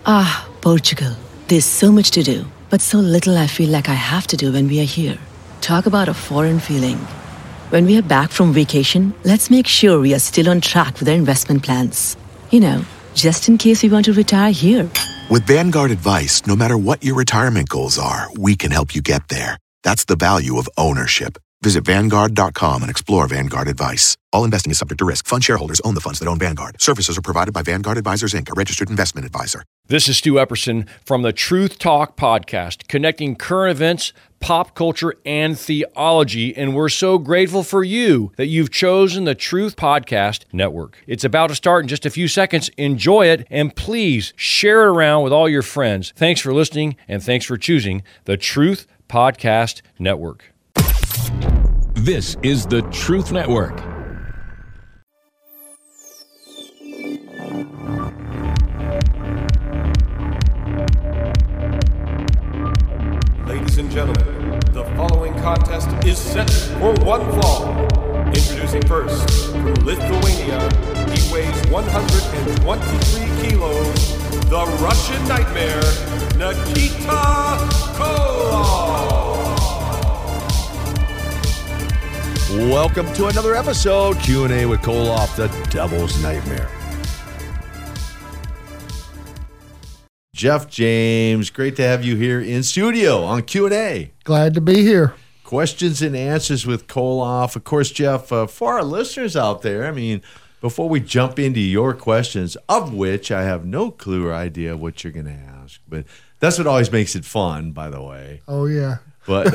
Ah, Portugal. There's so much to do, but so little I feel like I have to do when we are here. Talk about a foreign feeling. When we are back from vacation, let's make sure we are still on track with our investment plans. You know, just in case we want to retire here. With Vanguard Advice, no matter what your retirement goals are, we can help you get there. That's the value of ownership. Visit Vanguard.com and explore Vanguard Advice. All investing is subject to risk. Fund shareholders own the funds that own Vanguard. Services are provided by Vanguard Advisors, Inc., a registered investment advisor. This is Stu Epperson from the Truth Talk podcast, connecting current events, pop culture, and theology. And we're so grateful for you that you've chosen the Truth Podcast Network. It's about to start in just a few seconds. Enjoy it, and please share it around with all your friends. Thanks for listening, and thanks for choosing the Truth Podcast Network. This is the Truth Network. Ladies and gentlemen, the following contest is set for one fall. Introducing first, from Lithuania, he weighs 123 kilos, the Russian Nightmare, Nikita Koloff. Welcome to another episode, Q&A with Koloff, the Devil's Nightmare. Jeff James, great to have you here in studio on Q&A. Glad to be here. Questions and answers with Koloff. Of course, Jeff, for our listeners out there, I mean, before we jump into your questions, of which I have no clue or idea what you're going to ask, but that's what always makes it fun, by the way. Oh, yeah. But,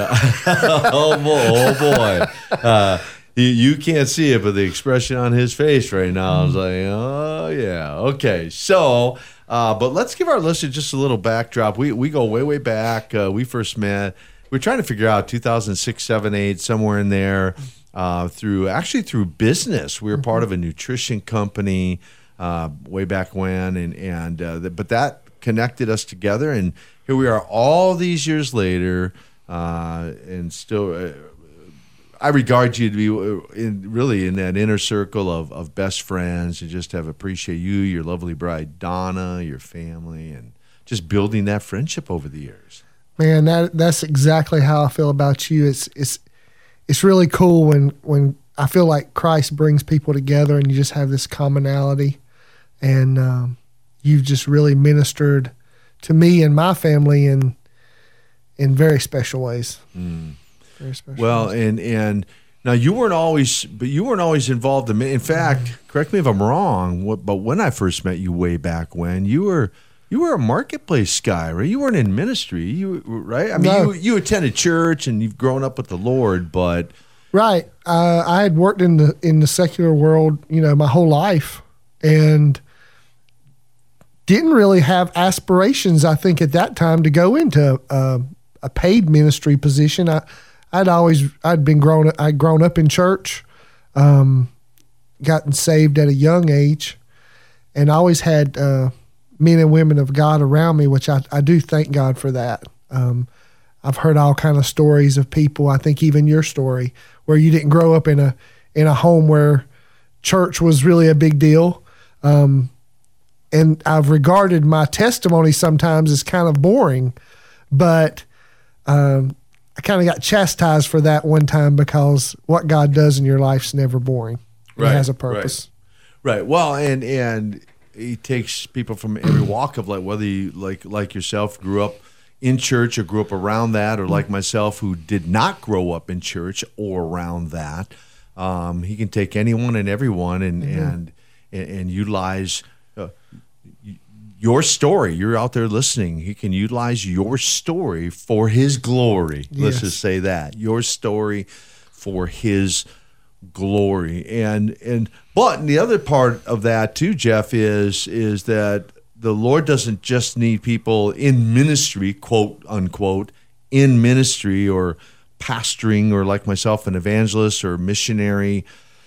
oh boy. You can't see it, but the expression on his face right now is like, oh, yeah. Okay. So, but let's give our listeners just a little backdrop. We go way, way back. We first met. We're trying to figure out 2006, 7, 8, somewhere in there, through business. We were part of a nutrition company way back when, but that connected us together. And here we are all these years later. And still, I regard you to be in that inner circle of best friends, and just appreciate you, your lovely bride Donna, your family, and just building that friendship over the years. Man, that's exactly how I feel about you. It's really cool when I feel like Christ brings people together and you just have this commonality, and you've just really ministered to me and my family in very special ways. Very special. Well, ways. and now you weren't always involved in fact, correct me if I'm wrong, but when I first met you way back when, you were a marketplace guy, right? You weren't in ministry, right? I mean, no. you attended church and you've grown up with the Lord, but right. I had worked in the secular world, my whole life, and didn't really have aspirations, I think, at that time to go into a paid ministry position. I'd grown up in church, gotten saved at a young age, and always had men and women of God around me, which I do thank God for that. I've heard all kind of stories of people. I think even your story, where you didn't grow up in a home where church was really a big deal. And I've regarded my testimony sometimes as kind of boring, but I kind of got chastised for that one time, because what God does in your life's never boring. It has a purpose. Right. Well, and he takes people from every walk of life, whether you, like yourself, grew up in church or grew up around that, or like myself, who did not grow up in church or around that. He can take anyone and everyone and utilize your story. You're out there listening. He can utilize your story for his glory. Yes. Let's just say that. Your story for his glory. But the other part of that too, Jeff, is that the Lord doesn't just need people in ministry, quote unquote, in ministry or pastoring, or like myself, an evangelist or missionary.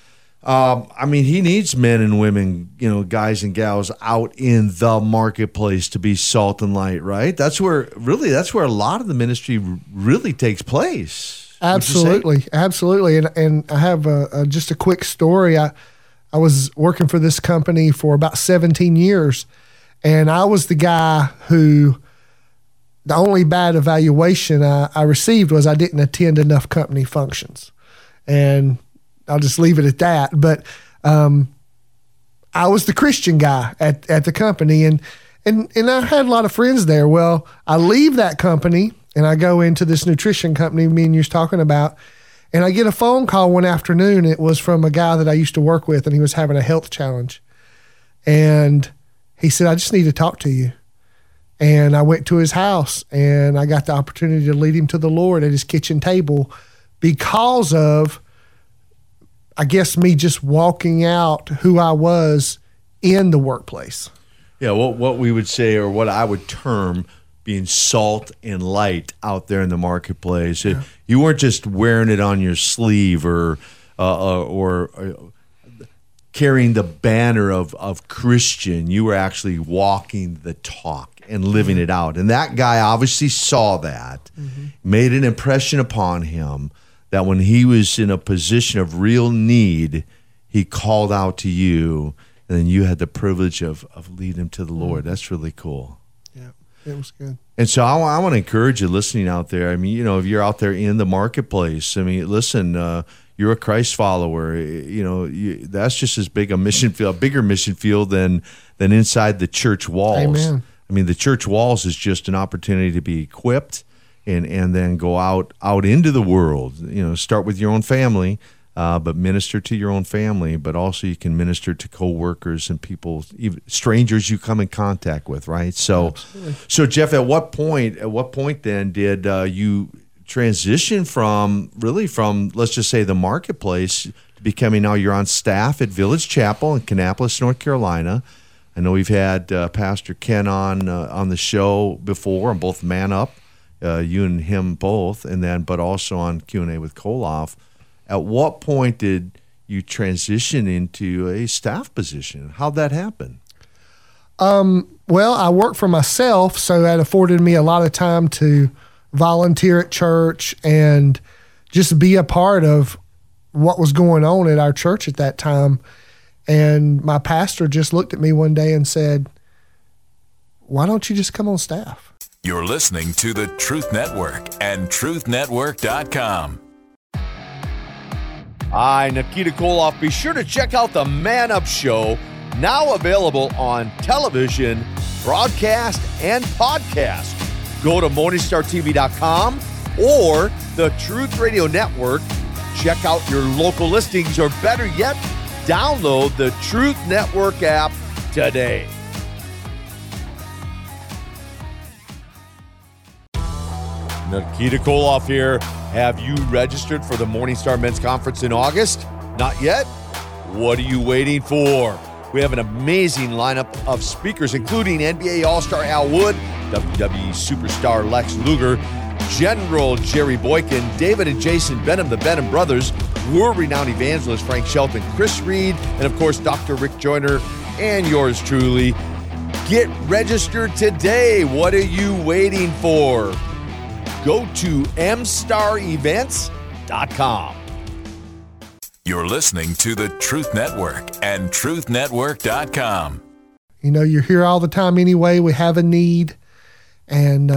I mean, he needs men and women, guys and gals out in the marketplace to be salt and light, right? That's where a lot of the ministry really takes place. Absolutely. And I have just a quick story. I was working for this company for about 17 years, And I was the guy who, the only bad evaluation I received was I didn't attend enough company functions. And I'll just leave it at that. But I was the Christian guy at the company, and I had a lot of friends there. Well, I leave that company and I go into this nutrition company me and you was talking about, and I get a phone call one afternoon. It was from a guy that I used to work with, and he was having a health challenge. And he said, I just need to talk to you. And I went to his house, and I got the opportunity to lead him to the Lord at his kitchen table because of, I guess, me just walking out who I was in the workplace. Yeah, what we would say, or what I would term, being salt and light out there in the marketplace. Yeah. You weren't just wearing it on your sleeve or carrying the banner of Christian. You were actually walking the talk and living it out. And that guy obviously saw that, made an impression upon him that when he was in a position of real need, he called out to you, and then you had the privilege of leading him to the Lord. That's really cool. Yeah, it was good. And so I want to encourage you listening out there. I mean, if you're out there in the marketplace, I mean, listen, you're a Christ follower. That's just as big a mission field, a bigger mission field than inside the church walls. Amen. I mean, the church walls is just an opportunity to be equipped and then go out into the world. Start with your own family, but minister to your own family. But also you can minister to coworkers and people, even strangers you come in contact with, right? So Jeff, at what point then did you transition from let's just say the marketplace to becoming, now you're on staff at Village Chapel in Kannapolis, North Carolina? I know we've had Pastor Ken on the show before on both Man Up, you and him both, but also on Q&A with Koloff. At what point did you transition into a staff position? How'd that happen? Well, I worked for myself, so that afforded me a lot of time to volunteer at church and just be a part of what was going on at our church at that time. And my pastor just looked at me one day and said, why don't you just come on staff? You're listening to the Truth Network and truthnetwork.com. Hi, Nikita Koloff. Be sure to check out the Man Up Show, now available on television, broadcast, and podcast. Go to MorningstarTV.com or the Truth Radio Network. Check out your local listings, or better yet, download the Truth Network app today. Nikita Koloff here. Have you registered for the Morningstar Men's Conference in August? Not yet? What are you waiting for? We have an amazing lineup of speakers, including NBA All-Star Al Wood, WWE Superstar Lex Luger, General Jerry Boykin, David and Jason Benham, the Benham brothers, world-renowned evangelist Frank Shelton, Chris Reed, and of course Dr. Rick Joyner, and yours truly. Get registered today. What are you waiting for? Go to mstarevents.com. You're listening to the Truth Network and truthnetwork.com. You're here all the time anyway. We have a need. And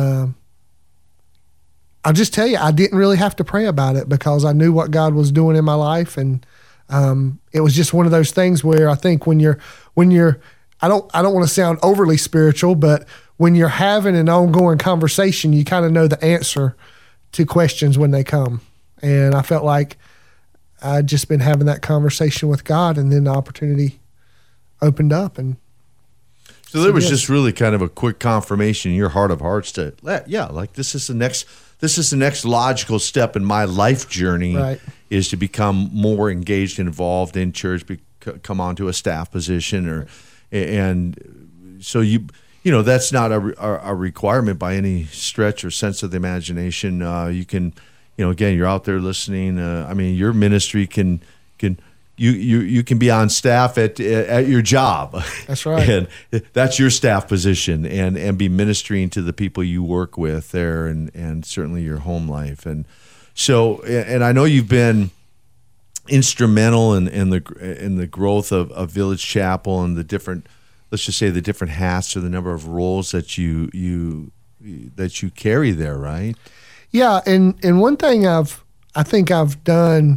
I'll just tell you, I didn't really have to pray about it because I knew what God was doing in my life. And it was just one of those things where I think when you're I don't want to sound overly spiritual, but when you're having an ongoing conversation, you kind of know the answer to questions when they come. And I felt like I'd just been having that conversation with God, and then the opportunity opened up. And so there was just really kind of a quick confirmation in your heart of hearts to, this is the next logical step in my life journey, right, is to become more engaged and involved in church, come onto a staff position, and so that's not a requirement by any stretch or sense of the imagination. You can, again, you're out there listening. Your ministry can you can be on staff at your job. That's right. And that's your staff position, and be ministering to the people you work with there, and certainly your home life. And so, and I know you've been instrumental in the growth of Village Chapel and the let's just say the different hats or the number of roles that you carry there, right? Yeah, and one thing I think I've done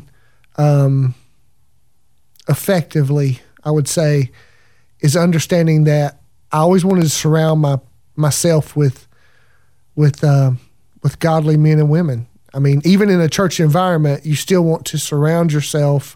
effectively, I would say, is understanding that I always wanted to surround myself with godly men and women. I mean, even in a church environment, you still want to surround yourself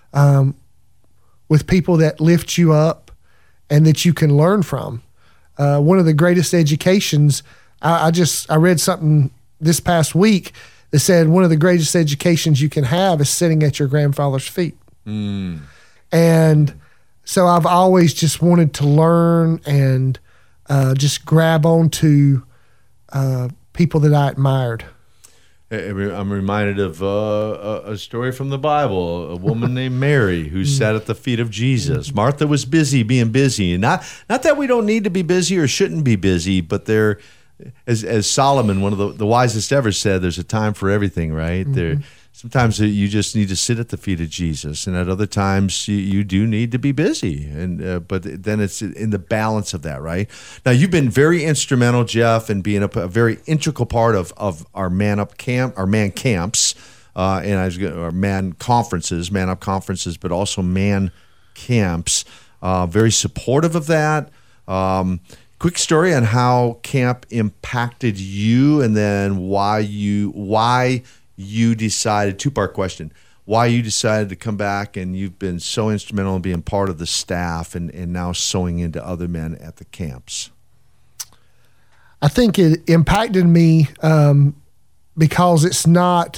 with people that lift you up and that you can learn from. One of the greatest educations, I read something this past week that said one of the greatest educations you can have is sitting at your grandfather's feet. And so I've always just wanted to learn and just grab onto people that I admired. I'm reminded of a story from the Bible, a woman named Mary who sat at the feet of Jesus. Martha was busy being busy. And not that we don't need to be busy or shouldn't be busy, but there, as Solomon, one of the wisest ever, said, there's a time for everything, right? Sometimes you just need to sit at the feet of Jesus, and at other times you do need to be busy. And but then it's in the balance of that, right? Now, you've been very instrumental, Jeff, in being a very integral part of our Man Up camp, our Man Camps, and our Man Conferences, Man Up Conferences, but also Man Camps. Very supportive of that. Quick story on how camp impacted you, and then why you decided, two-part question, why you decided to come back, and you've been so instrumental in being part of the staff and now sowing into other men at the camps. I think it impacted me because it's not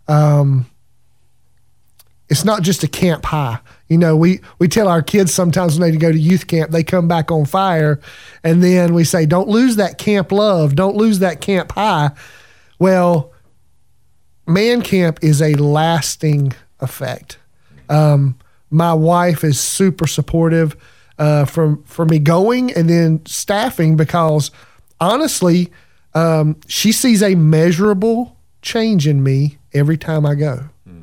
just a camp high. You know, we tell our kids sometimes when they go to youth camp, they come back on fire, and then we say, don't lose that camp love, don't lose that camp high. Well, Man Camp is a lasting effect. My wife is super supportive for me going and then staffing because, honestly, she sees a measurable change in me every time I go.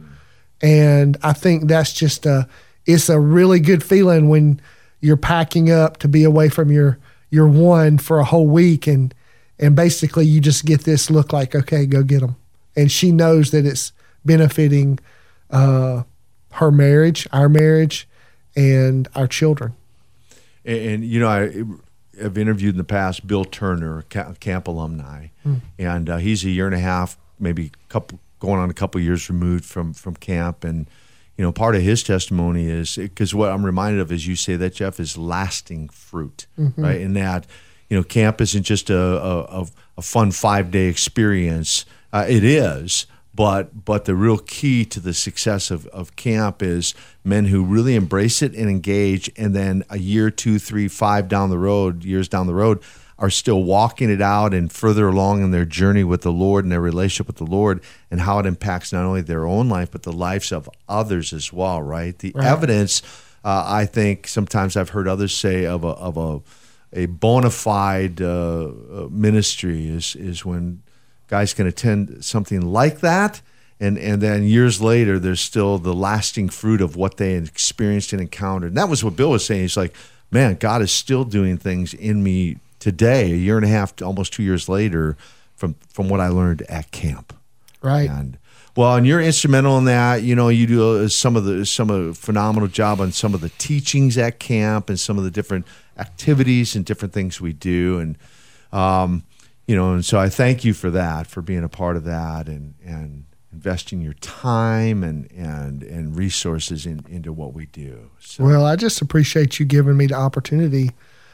And I think that's just it's a really good feeling when you're packing up to be away from your one for a whole week, and basically you just get this look like, okay, go get them. And she knows that it's benefiting her marriage, our marriage, and our children. And you know, I've interviewed in the past Bill Turner, camp alumni, and he's a year and a half, maybe going on a couple years removed from camp. And you know, part of his testimony is, because what I'm reminded of, as you say that, Jeff, is lasting fruit, right? And that, you know, camp isn't just a fun 5-day experience. It is, but the real key to the success of camp is men who really embrace it and engage, and then a year, 2, 3, 5 years down the road, are still walking it out and further along in their journey with the Lord and their relationship with the Lord, and how it impacts not only their own life, but the lives of others as well, right? The evidence, I think sometimes I've heard others say of a bona fide ministry is when guys can attend something like that, and then years later, there's still the lasting fruit of what they experienced and encountered. And that was what Bill was saying. He's like, man, God is still doing things in me today, a year and a half, almost 2 years later, from what I learned at camp. Right. And you're instrumental in that. You know, you do some of the phenomenal job on some of the teachings at camp and some of the different activities and different things we do. And you know, and so I thank you for that, for being a part of that, and investing your time and resources into what we do. So. Well, I just appreciate you giving me the opportunity.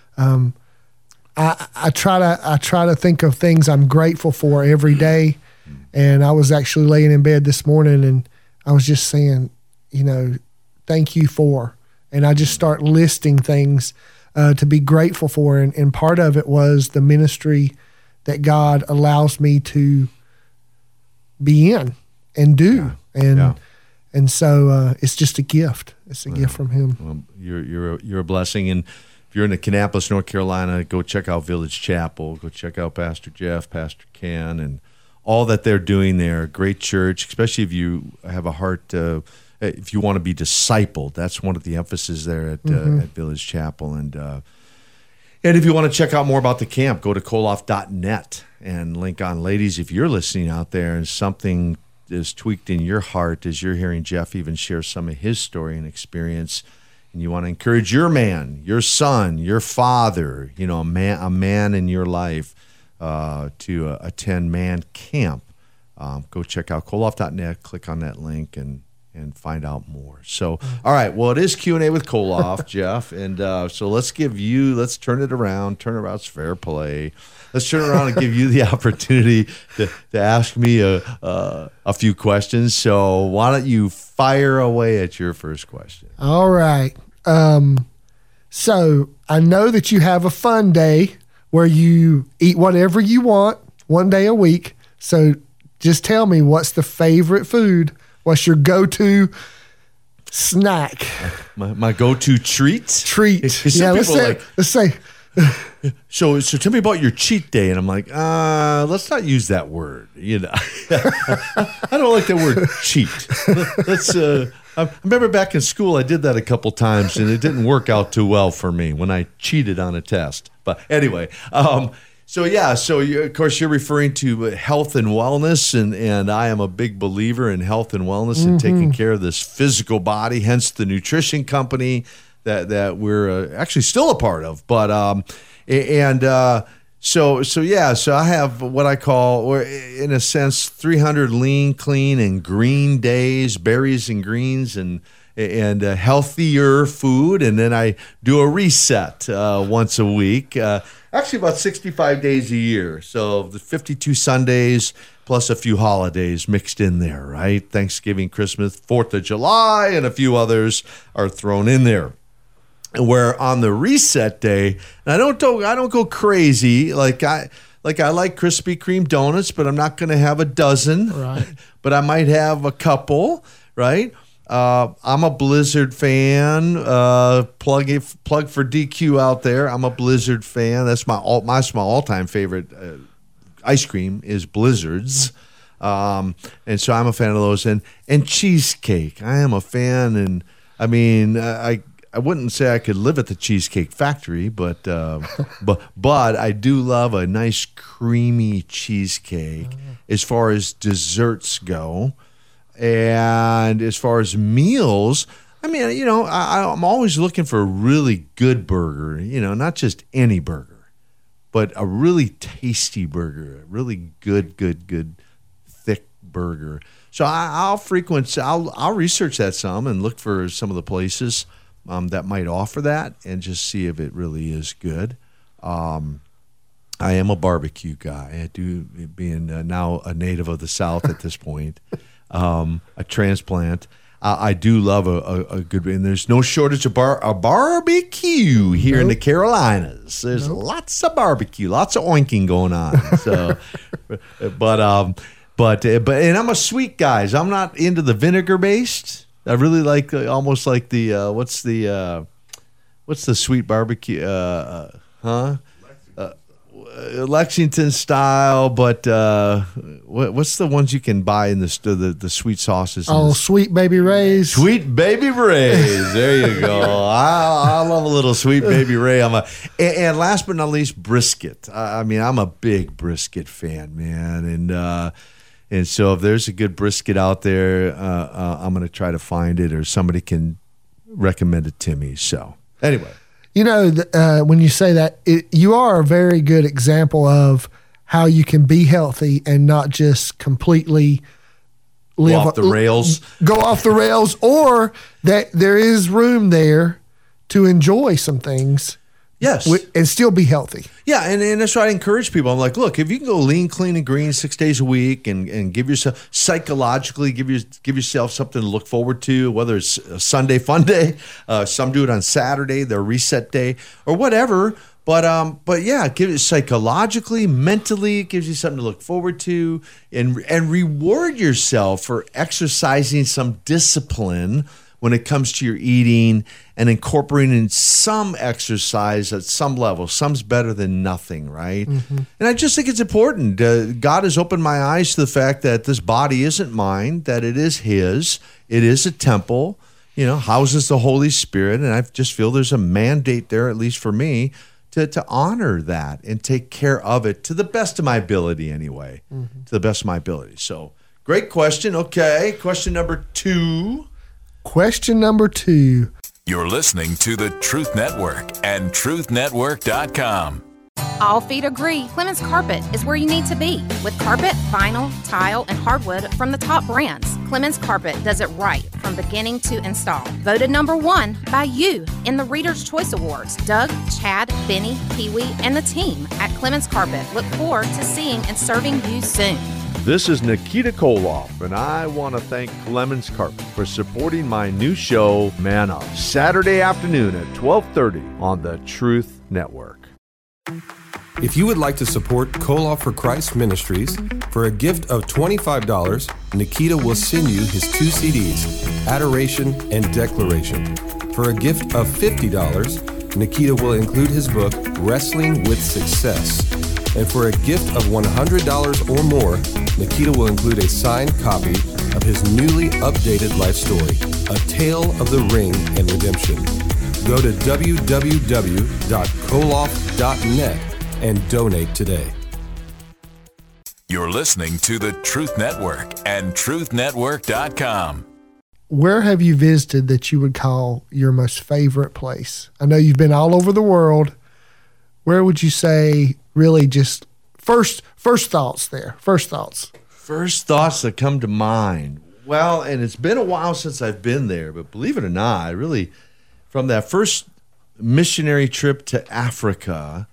I try to think of things I'm grateful for every day, and I was actually laying in bed this morning, and I was just saying, you know, thank you for, and I just start listing things to be grateful for, and part of it was the ministry that God allows me to be in and do. And so it's just a gift. It's a gift from Him. Well, you're a blessing. And if you're in Kannapolis, North Carolina, go check out Village Chapel. Go check out Pastor Jeff, Pastor Ken, and all that they're doing there. Great church, especially if you have a heart, if you want to be discipled. That's one of the emphasis there at Village Chapel. And And if you want to check out more about the camp, go to koloff.net and link on. Ladies, if you're listening out there and something is tweaked in your heart as you're hearing Jeff even share some of his story and experience, and you want to encourage your man, your son, your father, a man in your life to attend man camp, go check out koloff.net, click on that link, and find out more. So, all right, well, it is Q&A with Koloff, Jeff, and so let's turn it around. It's fair play. Let's turn around and give you the opportunity to ask me a few questions. So why don't you fire away at your first question? All right. So I know that you have a fun day where you eat whatever you want 1 day a week. So just tell me, what's the favorite food? What's your go-to snack? My go-to treat? Yeah, let's say. So tell me about your cheat day, and I'm like, let's not use that word. I don't like that word cheat. Let's. I remember back in school, I did that a couple times, and it didn't work out too well for me when I cheated on a test. But anyway, so of course you're referring to health and wellness, and I am a big believer in health and wellness and taking care of this physical body. Hence the nutrition company that we're actually still a part of. But so I have what I call, or in a sense, 300 lean, clean, and green days, berries and greens, and healthier food, and then I do a reset once a week. Actually, about 65 days a year. So the 52 Sundays plus a few holidays mixed in there, right? Thanksgiving, Christmas, 4th of July, and a few others are thrown in there. Where on the reset day, and I don't go crazy. Like I like Krispy Kreme donuts, but I'm not going to have a dozen. Right. But I might have a couple. Right. I'm a Blizzard fan. Plug for DQ out there. I'm a Blizzard fan. That's my all-time favorite ice cream is Blizzard's. And so I'm a fan of those. And cheesecake. I am a fan. And I mean, I wouldn't say I could live at the Cheesecake Factory, but I do love a nice creamy cheesecake as far as desserts go. And as far as meals, I mean, I'm always looking for a really good burger, not just any burger, but a really tasty burger, a really good, thick burger. So I'll research that some and look for some of the places that might offer that and just see if it really is good. I am a barbecue guy. I do, being now a native of the South at this point, a transplant. I do love a good, and there's no shortage of barbecue here in the Carolinas. There's lots of barbecue, lots of oinking going on. So, but and I'm a sweet guy. So I'm not into the vinegar based. I really like almost like the what's the sweet barbecue? Lexington style, but what's the ones you can buy in the sweet sauces? Sweet Baby Ray's. Sweet Baby Ray's. There you go. I love a little Sweet Baby Ray. And last but not least, brisket. I mean, I'm a big brisket fan, man, and so if there's a good brisket out there, I'm going to try to find it, or somebody can recommend it to me. So anyway. When you say that, you are a very good example of how you can be healthy and not just completely go off the rails, or that there is room there to enjoy some things. Yes. And still be healthy. Yeah, and that's why I encourage people. I'm like, look, if you can go lean, clean, and green 6 days a week and give yourself, psychologically, give yourself something to look forward to, whether it's a Sunday fun day, some do it on Saturday, their reset day, or whatever. But yeah, give it psychologically, mentally, it gives you something to look forward to, and reward yourself for exercising some discipline when it comes to your eating and incorporating some exercise at some level. Some's better than nothing, right? Mm-hmm. And I just think it's important. God has opened my eyes to the fact that this body isn't mine, that it is His. It is a temple, houses the Holy Spirit. And I just feel there's a mandate there, at least for me, to honor that and take care of it to the best of my ability anyway, to the best of my ability. So great question. Okay, question number 2. Question number 2. You're listening to the Truth Network and truthnetwork.com. All feet agree Clemens Carpet is where you need to be. With carpet, vinyl, tile, and hardwood from the top brands, Clemens Carpet does it right from beginning to install. Voted number 1 by you in the Reader's Choice Awards. Doug, Chad, Benny, Pee-wee, and the team at Clemens Carpet look forward to seeing and serving you soon. This is Nikita Koloff, and I want to thank Clemens Carpet for supporting my new show, Man Up, Saturday afternoon at 12:30 on the Truth Network. If you would like to support Koloff for Christ Ministries, for a gift of $25, Nikita will send you his 2 CDs, Adoration and Declaration. For a gift of $50, Nikita will include his book, Wrestling with Success. And for a gift of $100 or more, Nikita will include a signed copy of his newly updated life story, A Tale of the Ring and Redemption. Go to www.koloff.net and donate today. You're listening to the Truth Network and truthnetwork.com. Where have you visited that you would call your most favorite place? I know you've been all over the world. Where would you say really just first thoughts there? First thoughts. First thoughts that come to mind. Well, and it's been a while since I've been there, but believe it or not, I really, from that first missionary trip to Africa,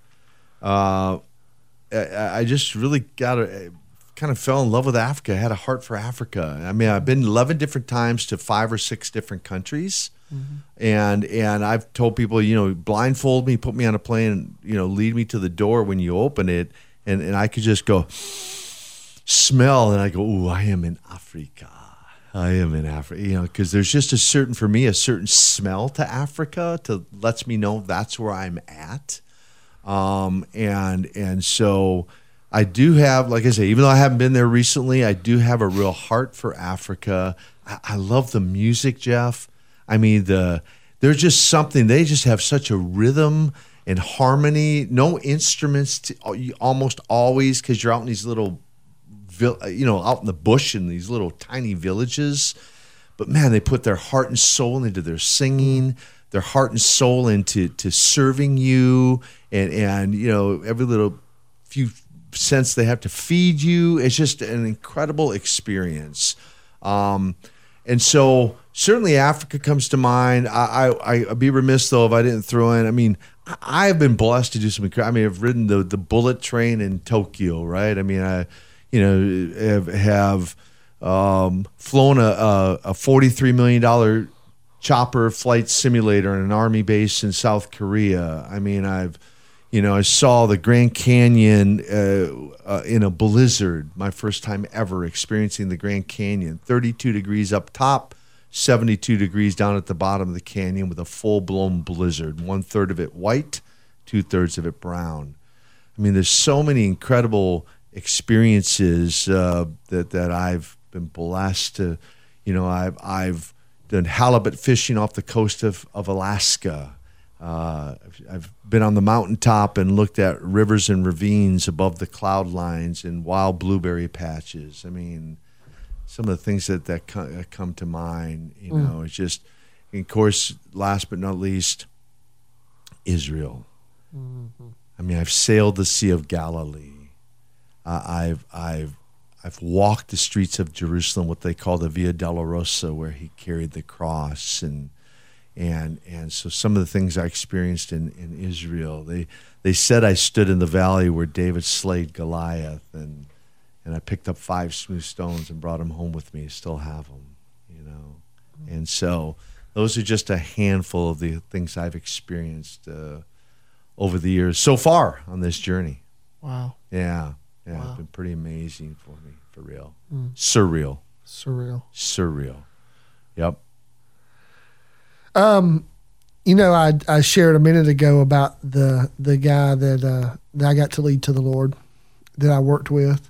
I just really kind of fell in love with Africa. I had a heart for Africa. I mean, I've been 11 different times to 5 or 6 different countries. And I've told people, blindfold me, put me on a plane, and, lead me to the door when you open it. And I could just go smell, and I go, ooh, I am in Africa. I am in Africa, because there's just a certain smell to Africa lets me know that's where I'm at. And so I do have, like I say, even though I haven't been there recently, I do have a real heart for Africa. I love the music, Jeff. I mean, there's just something, they just have such a rhythm and harmony, no instruments almost always, because you're out in these little, out in the bush in these little tiny villages. But man, they put their heart and soul into their singing, their heart and soul into serving you, and every little few cents they have to feed you. It's just an incredible experience. And so certainly Africa comes to mind. I'd be remiss though if I didn't throw in. I mean, I've been blessed to do some. I've ridden the bullet train in Tokyo, right? I mean, I have flown a $43 million chopper flight simulator in an army base in South Korea. I mean, I saw the Grand Canyon in a blizzard, my first time ever experiencing the Grand Canyon. 32 degrees up top, 72 degrees down at the bottom of the canyon with a full-blown blizzard. 1/3 of it white, 2/3 of it brown. I mean, there's so many incredible experiences that I've been blessed to. I've done halibut fishing off the coast of Alaska. I've been on the mountaintop and looked at rivers and ravines above the cloud lines and wild blueberry patches. I mean, some of the things that come to mind, it's just, and of course, last but not least, Israel. Mm-hmm. I mean, I've sailed the Sea of Galilee. I've walked the streets of Jerusalem, what they call the Via Dolorosa, where he carried the cross, and so some of the things I experienced in Israel, they said I stood in the valley where David slayed Goliath, and I picked up 5 smooth stones and brought them home with me. I still have them, And so those are just a handful of the things I've experienced over the years so far on this journey. Wow. Yeah. Wow. It's been pretty amazing for me, for real. Surreal. Yep. I shared a minute ago about the guy that I got to lead to the Lord that I worked with.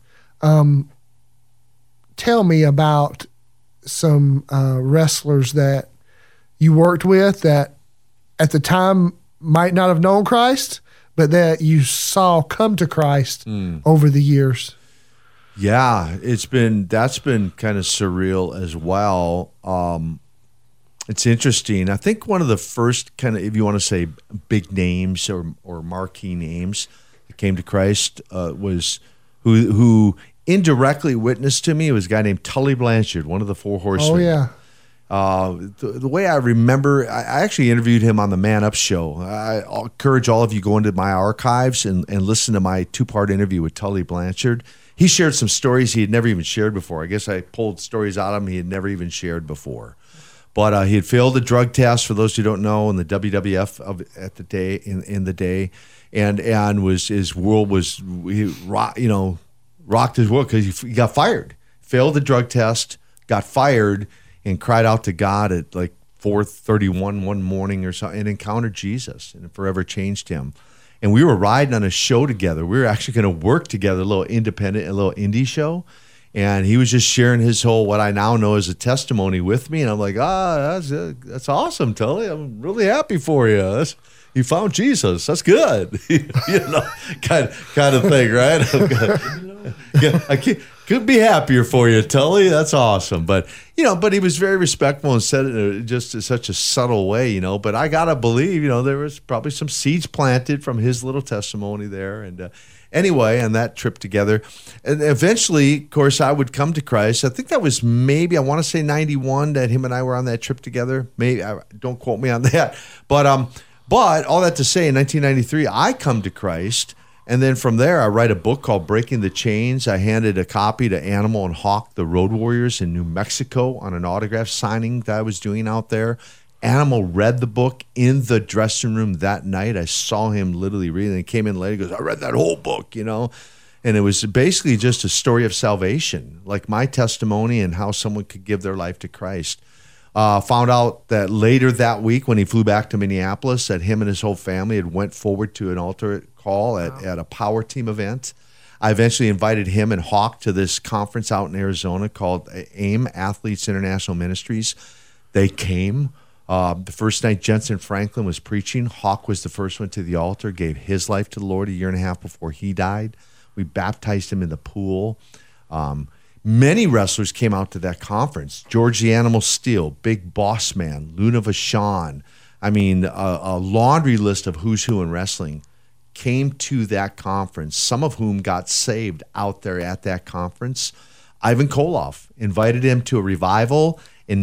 Tell me about some wrestlers that you worked with that at the time might not have known Christ, but that you saw come to Christ over the years. Yeah, that's been kind of surreal as well. It's interesting. I think one of the first kind of, if you want to say big names or marquee names that came to Christ was who indirectly witnessed to me was a guy named Tully Blanchard, one of the Four Horsemen. Oh, yeah. The way I remember, I actually interviewed him on the Man Up show. I encourage all of you go into my archives and listen to my 2-part interview with Tully Blanchard. He shared some stories he had never even shared before. I guess I pulled stories out of him he had never even shared before. But he had failed a drug test, for those who don't know, in the WWF at the day in the day, and was his world was rocked his world because he got fired. Failed the drug test, got fired, and cried out to God at like 4:31 one morning or something, and encountered Jesus, and it forever changed him. And we were riding on a show together. We were actually going to work together, a little indie show. And he was just sharing his whole, what I now know as a testimony with me. And I'm like, that's awesome, Tully. I'm really happy for you. You found Jesus. That's good. kind of thing, right? I couldn't be happier for you, Tully. That's awesome. But he was very respectful and said it in just such a subtle way, But I got to believe, there was probably some seeds planted from his little testimony there. And anyway, on that trip together. And eventually, of course, I would come to Christ. I think that was maybe, I want to say 91 that him and I were on that trip together. Maybe, don't quote me on that. But all that to say, in 1993, I come to Christ. And then from there, I write a book called Breaking the Chains. I handed a copy to Animal and Hawk, the Road Warriors in New Mexico, on an autograph signing that I was doing out there. Animal read the book in the dressing room that night. I saw him literally reading. He came in later, he goes, I read that whole book, And it was basically just a story of salvation, like my testimony and how someone could give their life to Christ. Found out that later that week when he flew back to Minneapolis that him and his whole family had went forward to an altar call at a Power Team event. I eventually invited him and Hawk to this conference out in Arizona called AIM, Athletes International Ministries. They came. The first night Jensen Franklin was preaching, Hawk was the first one to the altar, gave his life to the Lord a year and a half before he died. We baptized him in the pool. Many wrestlers came out to that conference. George the Animal Steele, Big Boss Man, Luna Vachon. I mean, a laundry list of who's who in wrestling came to that conference, some of whom got saved out there at that conference. Ivan Koloff invited him to a revival in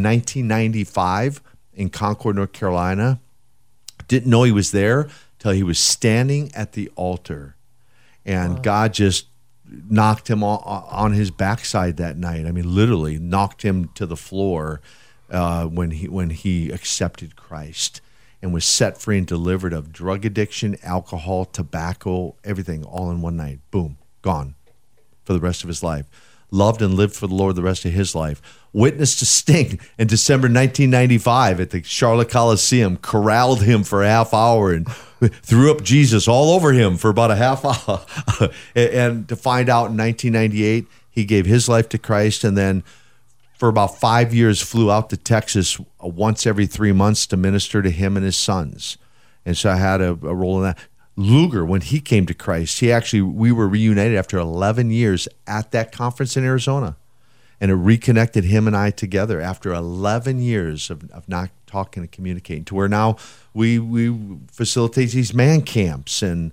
1995 in Concord, North Carolina. Didn't know he was there till he was standing at the altar. And God just knocked him on his backside that night. I mean, literally knocked him to the floor when he accepted Christ and was set free and delivered of drug addiction, alcohol, tobacco, everything, all in one night. Boom, gone for the rest of his life. Loved and lived for the Lord the rest of his life. Witnessed to Sting in December 1995 at the Charlotte Coliseum, corralled him for a half hour and threw up Jesus all over him for about a half hour. And to find out in 1998, he gave his life to Christ, and then for about 5 years flew out to Texas once every 3 months to minister to him and his sons. And so I had a role in that. Luger, when he came to Christ, we were reunited after 11 years at that conference in Arizona. And it reconnected him and I together after 11 years of not talking and communicating, to where now we facilitate these man camps. And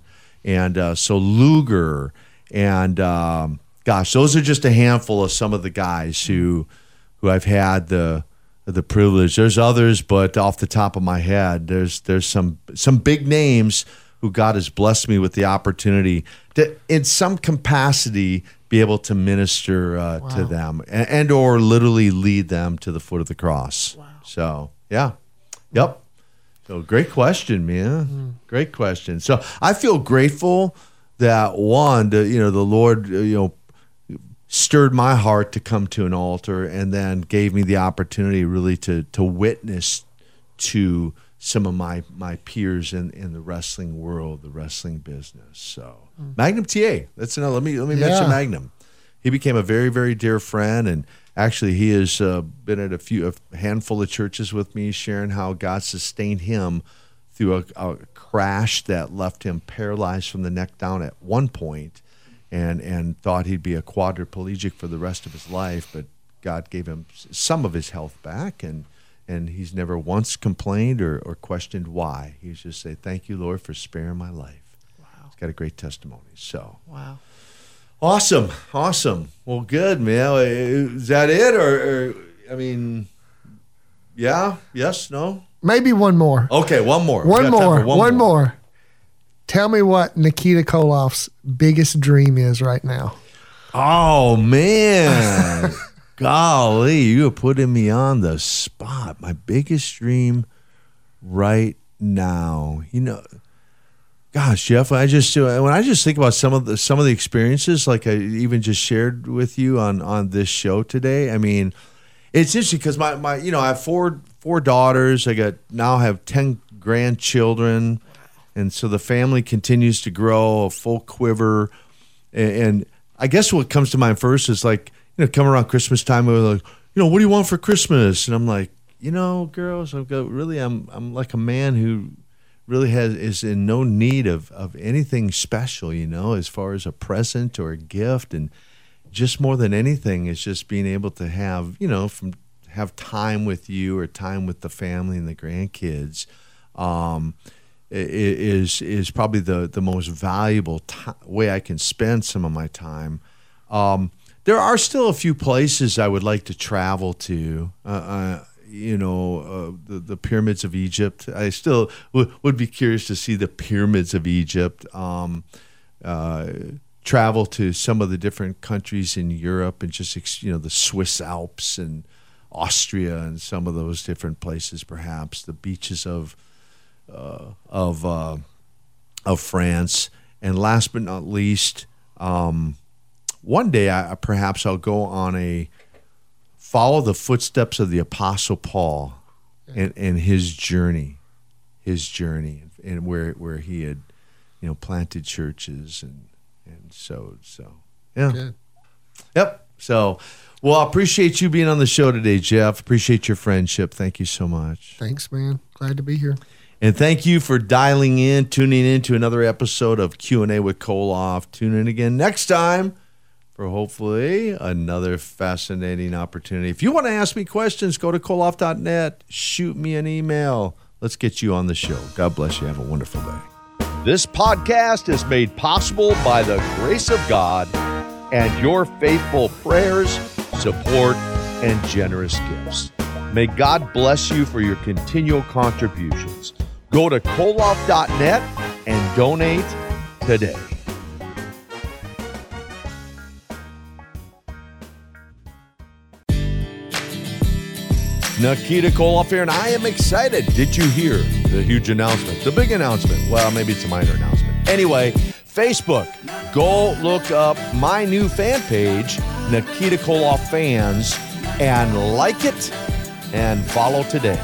so Luger and, those are just a handful of some of the guys who I've had the privilege. There's others, but off the top of my head, there's some big names who God has blessed me with the opportunity to, in some capacity, be able to minister to them and or literally lead them to the foot of the cross. Wow. So, yeah. Yep. So, great question, man. Great question. So, I feel grateful that, the Lord, stirred my heart to come to an altar and then gave me the opportunity really to witness to some of my peers in the wrestling world, the wrestling business. So Magnum TA, that's another. Let me mention Magnum. He became a very, very dear friend, and actually he has been at a handful of churches with me, sharing how God sustained him through a crash that left him paralyzed from the neck down at one point, and thought he'd be a quadriplegic for the rest of his life, but God gave him some of his health back, and he's never once complained or questioned why. He was just say, "Thank you, Lord, for sparing my life." Wow. He's got a great testimony. So Wow. Awesome. Well, good, man. Is that it? Or I mean, yeah, yes, no? Maybe one more. Okay, one more. One more. Tell me what Nikita Koloff's biggest dream is right now. Oh, man. Golly, you are putting me on the spot. My biggest dream right now. Gosh, Jeff, when I just think about some of the experiences, like I even just shared with you on this show today. I mean, it's interesting because my I have four daughters. I now have 10 grandchildren, and so the family continues to grow, a full quiver. And I guess what comes to mind first is like, come around Christmas time, we're like, what do you want for Christmas? And I'm like, girls, I'm like a man who really is in no need of anything special, as far as a present or a gift. And just more than anything is just being able to have, have time with you or time with the family and the grandkids is probably the most valuable way I can spend some of my time. There are still a few places I would like to travel to. The pyramids of Egypt. I still would be curious to see the pyramids of Egypt. Travel to some of the different countries in Europe and just the Swiss Alps and Austria and some of those different places. Perhaps the beaches of France. And last but not least, one day I'll go on follow the footsteps of the Apostle Paul and his journey and where he had, planted churches and so yeah. Good. Yep. So, well, I appreciate you being on the show today, Jeff. Appreciate your friendship. Thank you so much. Thanks, man. Glad to be here. And thank you for tuning in to another episode of Q&A with Koloff. Tune in again next time for hopefully another fascinating opportunity. If you want to ask me questions, go to koloff.net. Shoot me an email. Let's get you on the show. God bless you. Have a wonderful day. This podcast is made possible by the grace of God and your faithful prayers, support, and generous gifts. May God bless you for your continual contributions. Go to koloff.net and donate today. Nikita Koloff here, and I am excited. Did you hear the huge announcement? The big announcement. Well, maybe it's a minor announcement. Anyway, Facebook. Go look up my new fan page, Nikita Koloff Fans, and like it and follow today.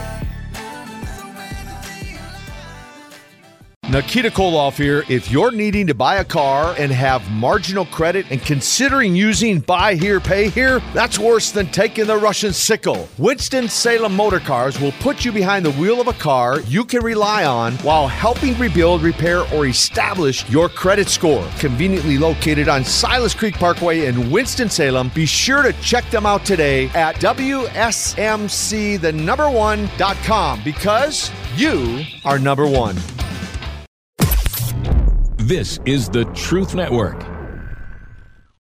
Nikita Koloff here. If you're needing to buy a car and have marginal credit and considering using buy here, pay here, that's worse than taking the Russian sickle. Winston-Salem Motor Cars will put you behind the wheel of a car you can rely on while helping rebuild, repair, or establish your credit score. Conveniently located on Silas Creek Parkway in Winston-Salem, be sure to check them out today at WSMC1.com because you are number one. This is the Truth Network.